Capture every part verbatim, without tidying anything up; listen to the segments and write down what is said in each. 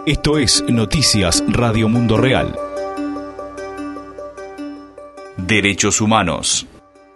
Esto es Noticias Radio Mundo Real. Derechos humanos.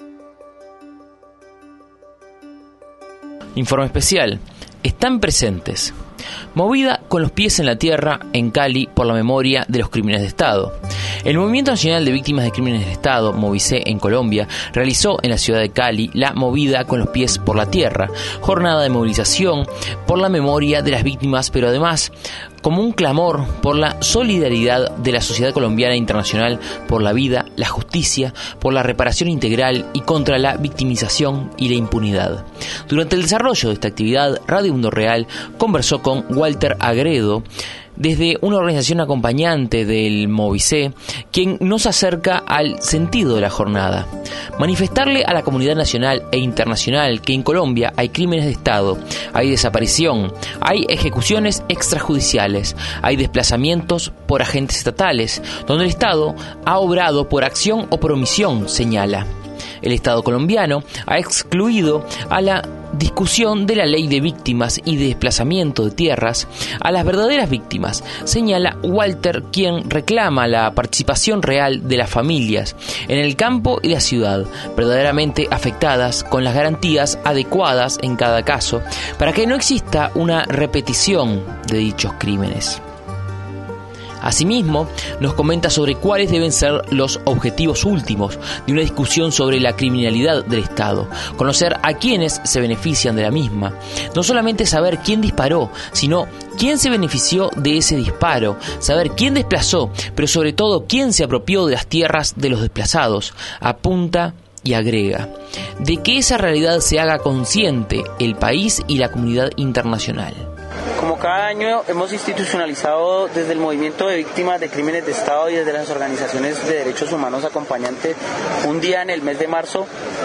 Informe especial. Están presentes. Movida con los pies en la tierra en Cali por la memoria de los crímenes de Estado. El Movimiento Nacional de Víctimas de Crímenes de Estado, Movicé, en Colombia, realizó en la ciudad de Cali la Movida con los pies por la tierra, jornada de movilización por la memoria de las víctimas, pero además como un clamor por la solidaridad de la sociedad colombiana e internacional por la vida, la justicia, por la reparación integral y contra la victimización y la impunidad. Durante el desarrollo de esta actividad, Radio Mundo Real conversó con Walter Agredo, desde una organización acompañante del Movicé, quien nos acerca al sentido de la jornada. Manifestarle a la comunidad nacional e internacional que en Colombia hay crímenes de Estado, hay desaparición, hay ejecuciones extrajudiciales, hay desplazamientos por agentes estatales, donde el Estado ha obrado por acción o por omisión, señala. El Estado colombiano ha excluido a la discusión de la ley de víctimas y de desplazamiento de tierras a las verdaderas víctimas, señala Walter, quien reclama la participación real de las familias en el campo y la ciudad, verdaderamente afectadas, con las garantías adecuadas en cada caso, para que no exista una repetición de dichos crímenes. Asimismo, nos comenta sobre cuáles deben ser los objetivos últimos de una discusión sobre la criminalidad del Estado, conocer a quienes se benefician de la misma, no solamente saber quién disparó, sino quién se benefició de ese disparo, saber quién desplazó, pero sobre todo quién se apropió de las tierras de los desplazados, apunta y agrega, de que esa realidad se haga consciente el país y la comunidad internacional. Como cada año hemos institucionalizado desde el movimiento de víctimas de crímenes de Estado y desde las organizaciones de derechos humanos acompañantes un día en el mes de marzo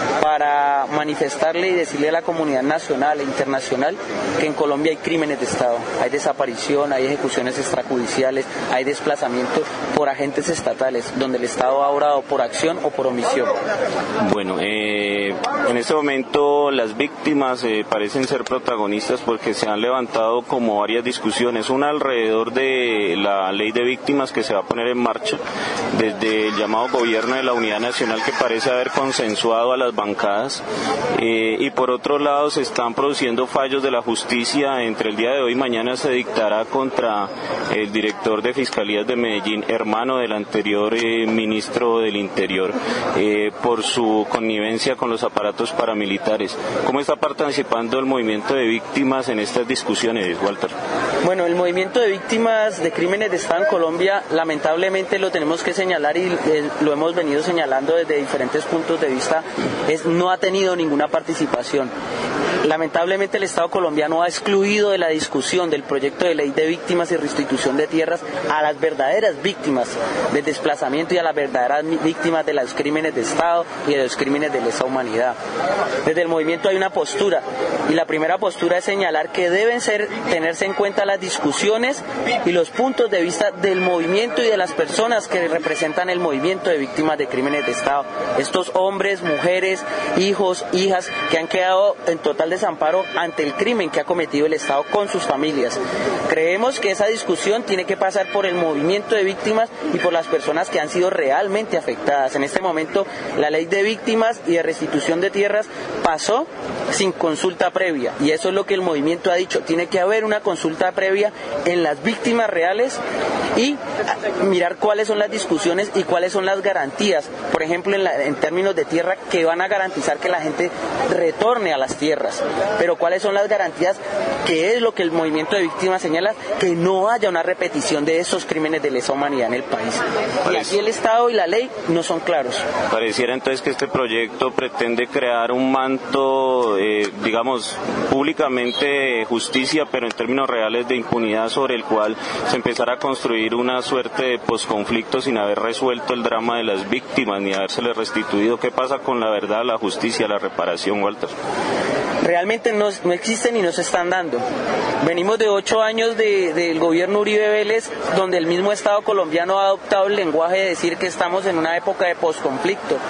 para manifestarle y decirle a la comunidad nacional e internacional que en Colombia hay crímenes de Estado, hay desaparición, hay ejecuciones extrajudiciales, hay desplazamiento por agentes estatales, donde el Estado ha obrado por acción o por omisión. Bueno, eh, en este momento las víctimas eh, parecen ser protagonistas porque se han levantado como varias discusiones, una alrededor de la ley de víctimas que se va a poner en marcha desde el llamado gobierno de la unidad nacional que parece haber consensuado a las bancadas eh, y por otro lado se están produciendo fallos de la justicia. Entre el día de hoy y mañana se dictará contra el director de Fiscalías de Medellín, hermano del anterior eh, ministro del Interior, eh, por su connivencia con los aparatos paramilitares. ¿Cómo está participando el movimiento de víctimas en estas discusiones, Walter? Bueno, el movimiento de víctimas de crímenes de Estado en Colombia, lamentablemente lo tenemos que señalar y eh, lo hemos venido señalando desde diferentes puntos de vista, es, no ha tenido ninguna participación. Lamentablemente el Estado colombiano ha excluido de la discusión del proyecto de ley de víctimas y restitución de tierras a las verdaderas víctimas del desplazamiento y a las verdaderas víctimas de los crímenes de Estado y de los crímenes de lesa humanidad. Desde el movimiento hay una postura y la primera postura es señalar que deben ser, tenerse en cuenta las discusiones y los puntos de vista del movimiento y de las personas que representan el movimiento de víctimas de crímenes de Estado. Estos hombres, mujeres, hijos, hijas que han quedado en total desamparo ante el crimen que ha cometido el Estado con sus familias. Creemos que esa discusión tiene que pasar por el movimiento de víctimas y por las personas que han sido realmente afectadas. En este momento, la ley de víctimas y de restitución de tierras pasó sin consulta previa y eso es lo que el movimiento ha dicho. Tiene que haber una consulta previa en las víctimas reales y mirar cuáles son las discusiones y cuáles son las garantías, por ejemplo en, la, en términos de tierra, que van a garantizar que la gente retorne a las tierras, pero cuáles son las garantías, que es lo que el movimiento de víctimas señala, que no haya una repetición de esos crímenes de lesa humanidad en el país. Y aquí el Estado y la ley no son claros. Pareciera entonces que este proyecto pretende crear un manto, eh, digamos, públicamente justicia, pero en términos reales de impunidad, sobre el cual se empezará a construir una suerte de posconflicto sin haber resuelto el drama de las víctimas ni habérseles restituido. ¿Qué pasa con la verdad, la justicia, la reparación, Walter? Realmente no, no existen y no se están dando. Venimos de ocho años de, del gobierno Uribe Vélez, donde el mismo Estado colombiano ha adoptado el lenguaje de decir que estamos en una época de posconflicto.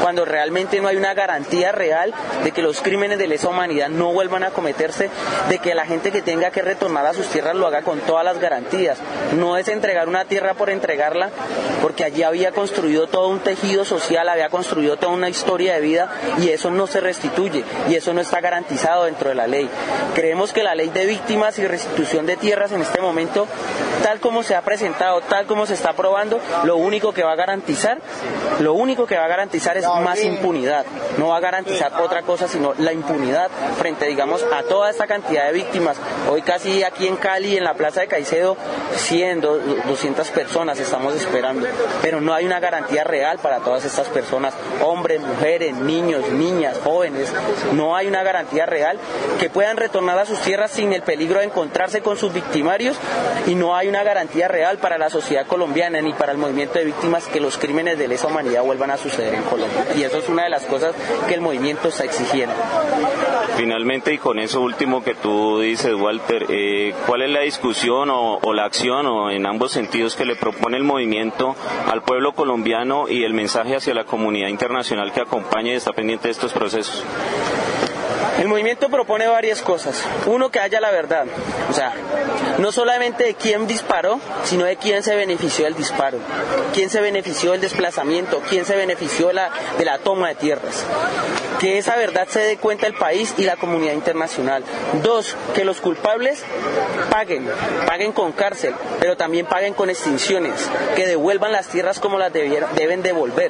cuando realmente no hay una garantía real de que los crímenes de lesa humanidad no vuelvan a cometerse, de que la gente que tenga que retornar a sus tierras lo haga con todas las garantías. No es entregar una tierra por entregarla, porque allí había construido todo un tejido social, había construido toda una historia de vida y eso no se restituye y eso no está garantizado dentro de la ley. Creemos que la ley de víctimas y restitución de tierras en este momento, tal como se ha presentado, tal como se está aprobando, lo único que va a garantizar, lo único que va a garantizar es más impunidad. No va a garantizar otra cosa sino la impunidad frente, digamos, a toda esta cantidad de víctimas. Hoy casi aquí en Cali, en la Plaza de Caicedo, cien, doscientas personas estamos esperando, pero no hay una garantía real para todas estas personas, hombres, mujeres, niños, niñas, jóvenes. No hay una garantía real que puedan retornar a sus tierras sin el peligro de encontrarse con sus victimarios, y no hay una garantía real para la sociedad colombiana ni para el movimiento de víctimas que los crímenes de lesa humanidad vuelvan a suceder en Colombia, y eso es una de las cosas que el movimiento está exigiendo. Finalmente, y con eso último que tú dices, Walter, eh, ¿cuál es la discusión o, o la acción, o en ambos sentidos, que le propone el movimiento al pueblo colombiano y el mensaje hacia la comunidad internacional que acompaña y está pendiente de estos procesos? El movimiento propone varias cosas. Uno, que haya la verdad. O sea, no solamente de quién disparó, sino de quién se benefició del disparo, quién se benefició del desplazamiento, quién se benefició de la, de la toma de tierras. Que esa verdad se dé cuenta el país y la comunidad internacional. Dos, que los culpables paguen, paguen con cárcel, pero también paguen con extinciones, que devuelvan las tierras como las debiera, deben devolver.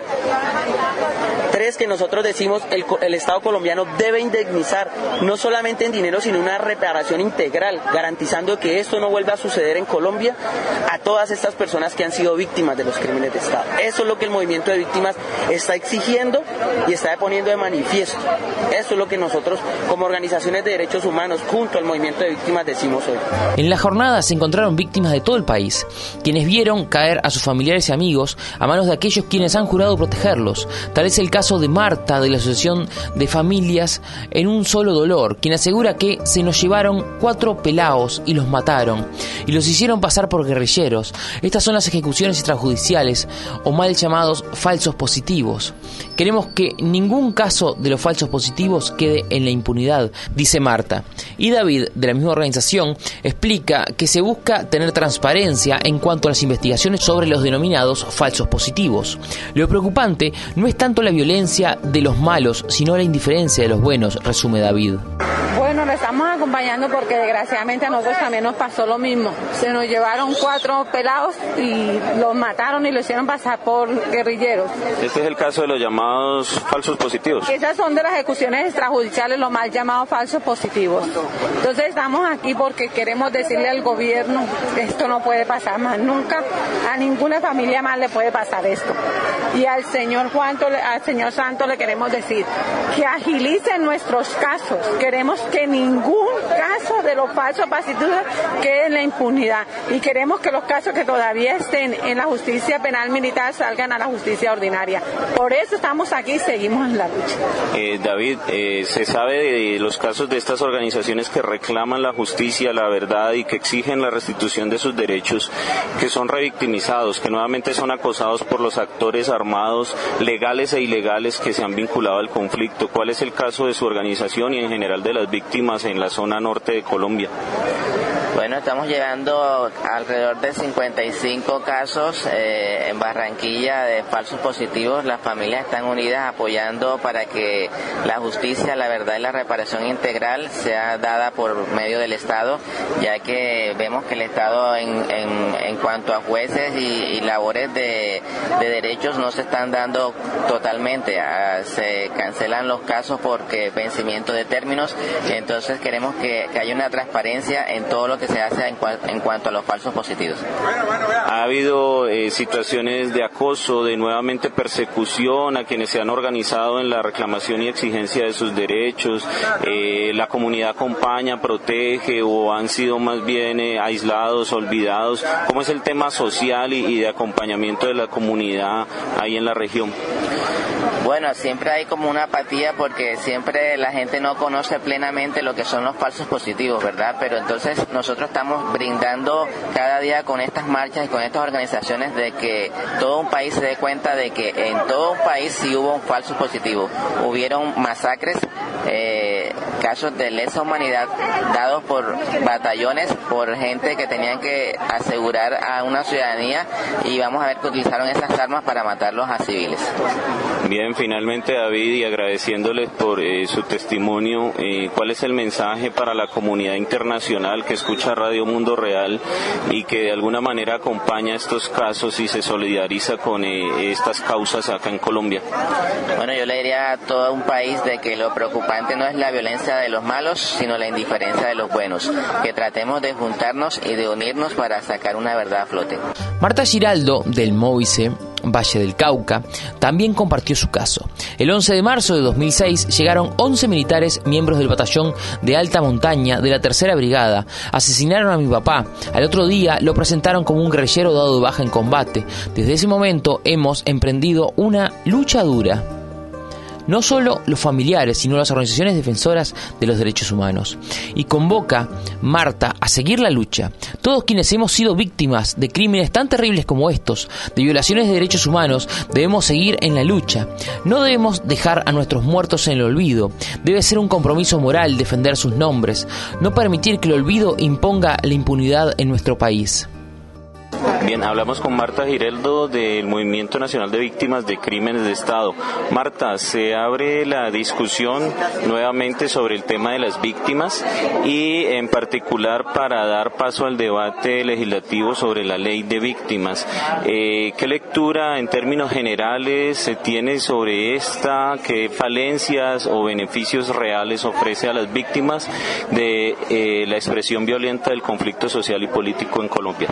Tres, que nosotros decimos el, el Estado colombiano debe indemnizar, no solamente en dinero, sino una reparación integral, garantizando que esto no vuelva a suceder en Colombia a todas estas personas que han sido víctimas de los crímenes de Estado. Eso es lo que el movimiento de víctimas está exigiendo y está poniendo de manifiesto. Eso es lo que nosotros, como organizaciones de derechos humanos, junto al movimiento de víctimas, decimos hoy. En la jornada se encontraron víctimas de todo el país, quienes vieron caer a sus familiares y amigos a manos de aquellos quienes han jurado protegerlos. Tal es el caso de Marta, de la Asociación de Familias en un Solo Dolor, quien asegura que se nos llevaron cuatro pelaos y los mataron, y los hicieron pasar por guerrilleros. Estas son las ejecuciones extrajudiciales, o mal llamados falsos positivos. Queremos que ningún caso de los falsos positivos quede en la impunidad, dice Marta. Y David, de la misma organización, explica que se busca tener transparencia en cuanto a las investigaciones sobre los denominados falsos positivos. Lo preocupante no es tanto la violencia de los malos, sino la indiferencia de los buenos, resume David. Bueno, lo estamos acompañando porque desgraciadamente a nosotros también nos pasó lo mismo. Se nos llevaron cuatro pelados y los mataron y lo hicieron pasar por guerrilleros. Este es el caso de los llamados falsos positivos. Esas son de las ejecuciones extrajudiciales, los mal llamados falsos positivos. Entonces estamos aquí porque queremos decirle al gobierno que esto no puede pasar más nunca, a ninguna familia más le puede pasar esto. Y al señor Juan, al señor Santos le queremos decir que agilicen nuestros casos. Queremos que ningún caso de los falsos positivos quede en la impunidad y queremos que los casos que todavía estén en la justicia penal militar salgan a la justicia ordinaria. Por eso estamos aquí y seguimos en la lucha. Eh, David, eh, se sabe de los casos de estas organizaciones que reclaman la justicia, la verdad y que exigen la restitución de sus derechos, que son revictimizados, que nuevamente son acosados por los actores armados, legales e ilegales, que se han vinculado al conflicto. ¿Cuál es el caso de su organización y en general de las víctimas en la zona norte de Colombia? Bueno, estamos llegando alrededor de cincuenta y cinco casos eh, en Barranquilla de falsos positivos. Las familias están unidas apoyando para que la justicia, la verdad y la reparación integral sea dada por medio del Estado, ya que vemos que el Estado en, en, en cuanto a jueces y, y labores de, de derechos no se están dando totalmente. Ah, se cancelan los casos porque vencimiento de términos, entonces queremos que, que haya una transparencia en todo lo que se hace en, cua- en cuanto a los falsos positivos. Ha habido eh, situaciones de acoso, de nuevamente persecución a quienes se han organizado en la reclamación y exigencia de sus derechos. Eh, la comunidad acompaña, protege o han sido más bien eh, aislados, olvidados. ¿Cómo es el tema social y, y de acompañamiento de la comunidad ahí en la región? Bueno, siempre hay como una apatía porque siempre la gente no conoce plenamente lo que son los falsos positivos, ¿verdad? Pero entonces nosotros estamos brindando cada día con estas marchas y con estas organizaciones de que todo un país se dé cuenta de que en todo un país sí hubo un falso positivo. Hubieron masacres, eh, casos de lesa humanidad dados por batallones, por gente que tenían que asegurar a una ciudadanía, y vamos a ver que utilizaron esas armas para matarlos a civiles. Bien, finalmente, David, y agradeciéndoles por eh, su testimonio, eh, ¿cuál es el mensaje para la comunidad internacional que escucha Radio Mundo Real y que de alguna manera acompaña estos casos y se solidariza con eh, estas causas acá en Colombia? Bueno, yo le diría a todo un país de que lo preocupante no es la violencia de los malos, sino la indiferencia de los buenos, que tratemos de juntarnos y de unirnos para sacar una verdad a flote. Marta Giraldo, del Movice Valle del Cauca, también compartió su caso. El once de marzo de dos mil seis llegaron once militares, miembros del batallón de alta montaña de la tercera brigada, asesinaron a mi papá. Al otro día lo presentaron como un guerrillero dado de baja en combate. Desde ese momento hemos emprendido una lucha dura. No solo los familiares, sino las organizaciones defensoras de los derechos humanos. Y convoca Marta a seguir la lucha. Todos quienes hemos sido víctimas de crímenes tan terribles como estos, de violaciones de derechos humanos, debemos seguir en la lucha. No debemos dejar a nuestros muertos en el olvido. Debe ser un compromiso moral defender sus nombres. No permitir que el olvido imponga la impunidad en nuestro país. Bien, hablamos con Marta Giraldo del Movimiento Nacional de Víctimas de Crímenes de Estado. Marta, se abre la discusión nuevamente sobre el tema de las víctimas y en particular para dar paso al debate legislativo sobre la ley de víctimas. Eh, ¿Qué lectura en términos generales se tiene sobre esta? ¿Qué falencias o beneficios reales ofrece a las víctimas de eh, la expresión violenta del conflicto social y político en Colombia?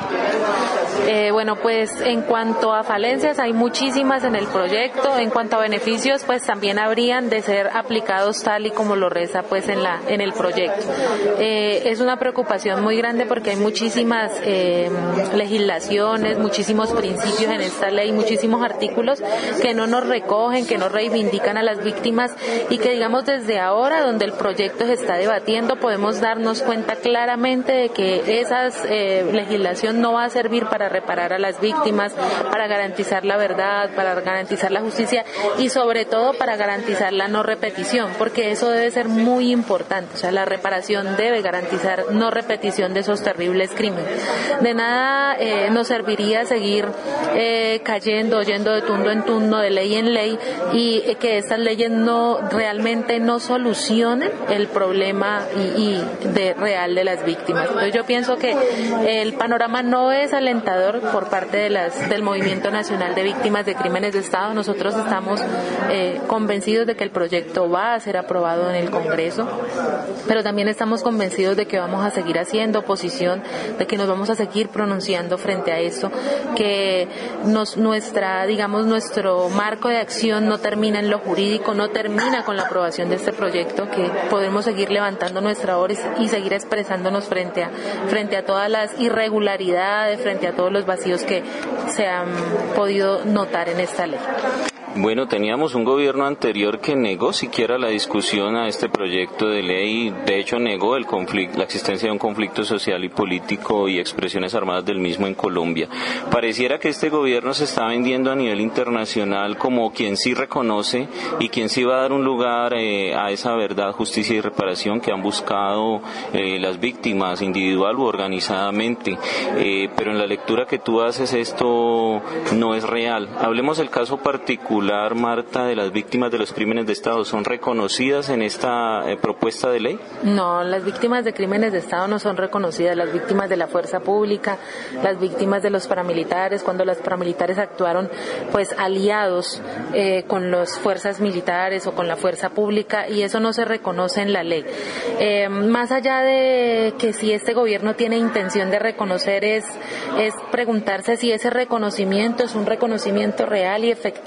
Eh, bueno, pues en cuanto a falencias hay muchísimas en el proyecto. En cuanto a beneficios, pues también habrían de ser aplicados tal y como lo reza pues en la en el proyecto. Eh, es una preocupación muy grande porque hay muchísimas eh, legislaciones, muchísimos principios en esta ley, muchísimos artículos que no nos recogen, que no reivindican a las víctimas, y que digamos desde ahora, donde el proyecto se está debatiendo, podemos darnos cuenta claramente de que esa eh, legislación no va a servir para reparar a las víctimas, para garantizar la verdad, para garantizar la justicia y sobre todo para garantizar la no repetición, porque eso debe ser muy importante. O sea, la reparación debe garantizar no repetición de esos terribles crímenes. De nada eh, nos serviría seguir eh, cayendo, yendo de turno en turno, de ley en ley, y eh, que estas leyes no realmente no solucionen el problema y, y de real de las víctimas. Entonces yo pienso que el panorama no es alentador por parte de las del Movimiento Nacional de Víctimas de Crímenes de Estado. Nosotros estamos eh, convencidos de que el proyecto va a ser aprobado en el Congreso, pero también estamos convencidos de que vamos a seguir haciendo oposición, de que nos vamos a seguir pronunciando frente a esto, que nos, nuestra, digamos, nuestro marco de acción no termina en lo jurídico, no termina con la aprobación de este proyecto, que podemos seguir levantando nuestra voz y seguir expresándonos frente a, frente a todas las irregularidades, frente a todos los vacíos que se han podido notar en esta ley. Bueno, teníamos un gobierno anterior que negó siquiera la discusión a este proyecto de ley, de hecho negó el conflicto, la existencia de un conflicto social y político y expresiones armadas del mismo en Colombia. Pareciera que este gobierno se está vendiendo a nivel internacional como quien sí reconoce y quien sí va a dar un lugar eh, a esa verdad, justicia y reparación que han buscado eh, las víctimas individual u organizadamente. Eh, pero en la lectura que tú haces esto no es real. Hablemos del caso particular, Marta, de las víctimas de los crímenes de Estado. ¿Son reconocidas en esta eh, propuesta de ley? No, las víctimas de crímenes de Estado no son reconocidas. Las víctimas de la fuerza pública, las víctimas de los paramilitares, cuando los paramilitares actuaron pues aliados eh, con las fuerzas militares o con la fuerza pública, y eso no se reconoce en la ley. Eh, más allá de que si este gobierno tiene intención de reconocer, es, es preguntarse si ese reconocimiento es un reconocimiento real y efectivo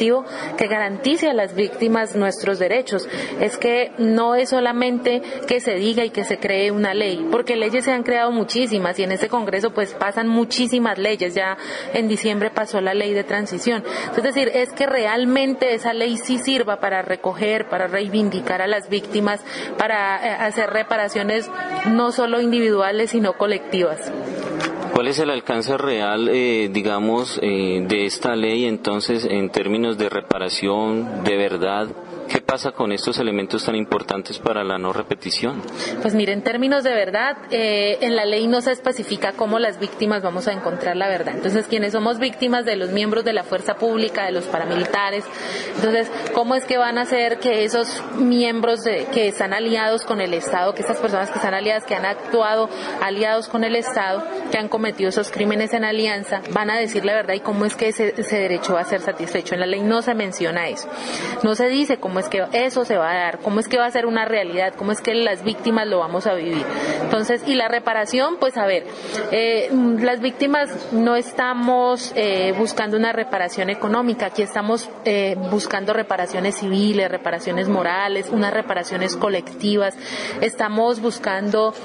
que garantice a las víctimas nuestros derechos. Es que no es solamente que se diga y que se cree una ley, porque leyes se han creado muchísimas y en este Congreso pues pasan muchísimas leyes. Ya en diciembre pasó la ley de transición. Es decir, es que realmente esa ley sí sirva para recoger, para reivindicar a las víctimas, para hacer reparaciones no solo individuales sino colectivas. ¿Cuál es el alcance real, eh, digamos, eh, de esta ley entonces en términos de reparación, de verdad? ¿Qué pasa con estos elementos tan importantes para la no repetición? Pues mire, en términos de verdad, eh, en la ley no se especifica cómo las víctimas vamos a encontrar la verdad. Entonces, quienes somos víctimas de los miembros de la fuerza pública, de los paramilitares, entonces, ¿cómo es que van a hacer que esos miembros de, que están aliados con el Estado, que estas personas que están aliadas, que han actuado aliados con el Estado, que han cometido esos crímenes en alianza, van a decir la verdad y cómo es que ese, ese derecho va a ser satisfecho? En la ley no se menciona eso. No se dice cómo es que eso se va a dar, cómo es que va a ser una realidad, cómo es que las víctimas lo vamos a vivir. Entonces, y la reparación, pues a ver, eh, las víctimas no estamos eh, buscando una reparación económica, aquí estamos eh, buscando reparaciones civiles, reparaciones morales, unas reparaciones colectivas, estamos buscando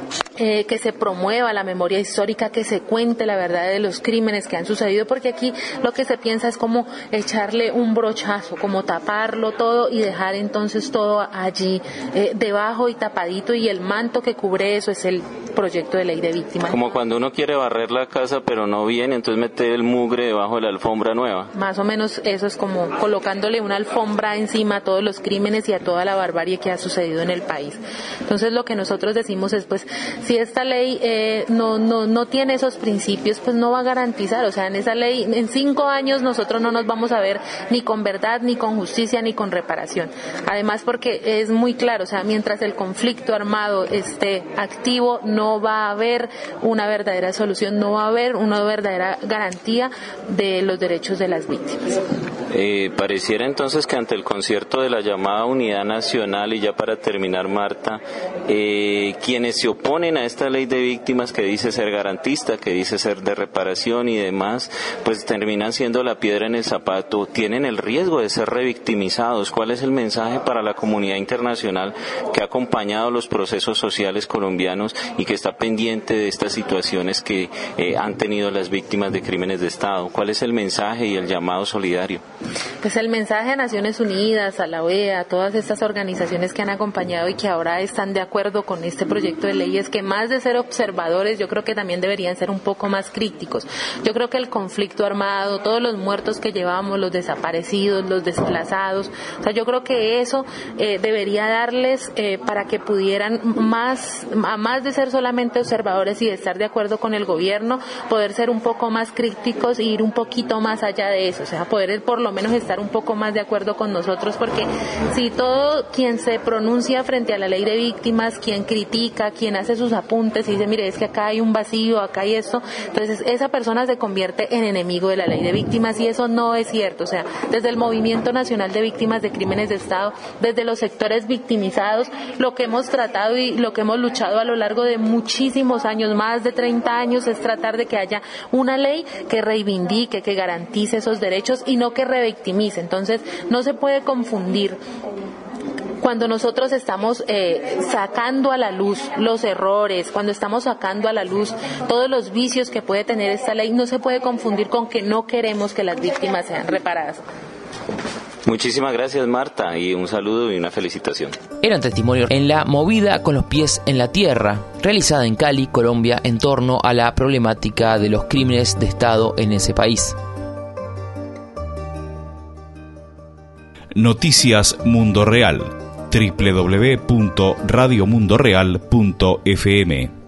Eh, que se promueva la memoria histórica, que se cuente la verdad de los crímenes que han sucedido, porque aquí lo que se piensa es como echarle un brochazo, como taparlo todo y dejar entonces todo allí eh, debajo y tapadito, y el manto que cubre eso es el proyecto de ley de víctimas. Como cuando uno quiere barrer la casa pero no viene, entonces mete el mugre debajo de la alfombra nueva. Más o menos eso es como colocándole una alfombra encima a todos los crímenes y a toda la barbarie que ha sucedido en el país. Entonces lo que nosotros decimos es, pues, si esta ley eh, no, no, no tiene esos principios, pues no va a garantizar, o sea, en esa ley, en cinco años nosotros no nos vamos a ver ni con verdad, ni con justicia, ni con reparación. Además, porque es muy claro, o sea, mientras el conflicto armado esté activo, no va a haber una verdadera solución, no va a haber una verdadera garantía de los derechos de las víctimas. Eh, pareciera entonces que ante el concierto de la llamada unidad nacional, y ya para terminar, Marta, eh, quienes se oponen a esta ley de víctimas, que dice ser garantista, que dice ser de reparación y demás, pues terminan siendo la piedra en el zapato, tienen el riesgo de ser revictimizados. ¿Cuál es el mensaje para la comunidad internacional que ha acompañado los procesos sociales colombianos y que está pendiente de estas situaciones que eh, han tenido las víctimas de crímenes de Estado? ¿Cuál es el mensaje y el llamado solidario? Pues el mensaje a Naciones Unidas, a la O E A, a todas estas organizaciones que han acompañado y que ahora están de acuerdo con este proyecto de ley, es que más de ser observadores, yo creo que también deberían ser un poco más críticos. Yo creo que el conflicto armado, todos los muertos que llevamos, los desaparecidos, los desplazados, o sea, yo creo que eso eh, debería darles eh, para que pudieran más, a más de ser solamente observadores y de estar de acuerdo con el gobierno, poder ser un poco más críticos e ir un poquito más allá de eso, o sea, poder por lo menos estar un poco más de acuerdo con nosotros, porque si todo quien se pronuncia frente a la ley de víctimas, quien critica, quien hace sus apuntes y dice, mire, es que acá hay un vacío, acá hay esto, entonces esa persona se convierte en enemigo de la ley de víctimas, y eso no es cierto. O sea, desde el Movimiento Nacional de Víctimas de Crímenes de Estado, desde los sectores victimizados, lo que hemos tratado y lo que hemos luchado a lo largo de muchísimos años, más de treinta años, es tratar de que haya una ley que reivindique, que garantice esos derechos y no que revictimice. Entonces, no se puede confundir cuando nosotros estamos eh, sacando a la luz los errores, cuando estamos sacando a la luz todos los vicios que puede tener esta ley, no se puede confundir con que no queremos que las víctimas sean reparadas. Muchísimas gracias, Marta, y un saludo y una felicitación. Eran testimonios en la movida con los pies en la tierra, realizada en Cali, Colombia, en torno a la problemática de los crímenes de Estado en ese país. Noticias Mundo Real, doble u doble u doble u punto radio mundo real punto f m.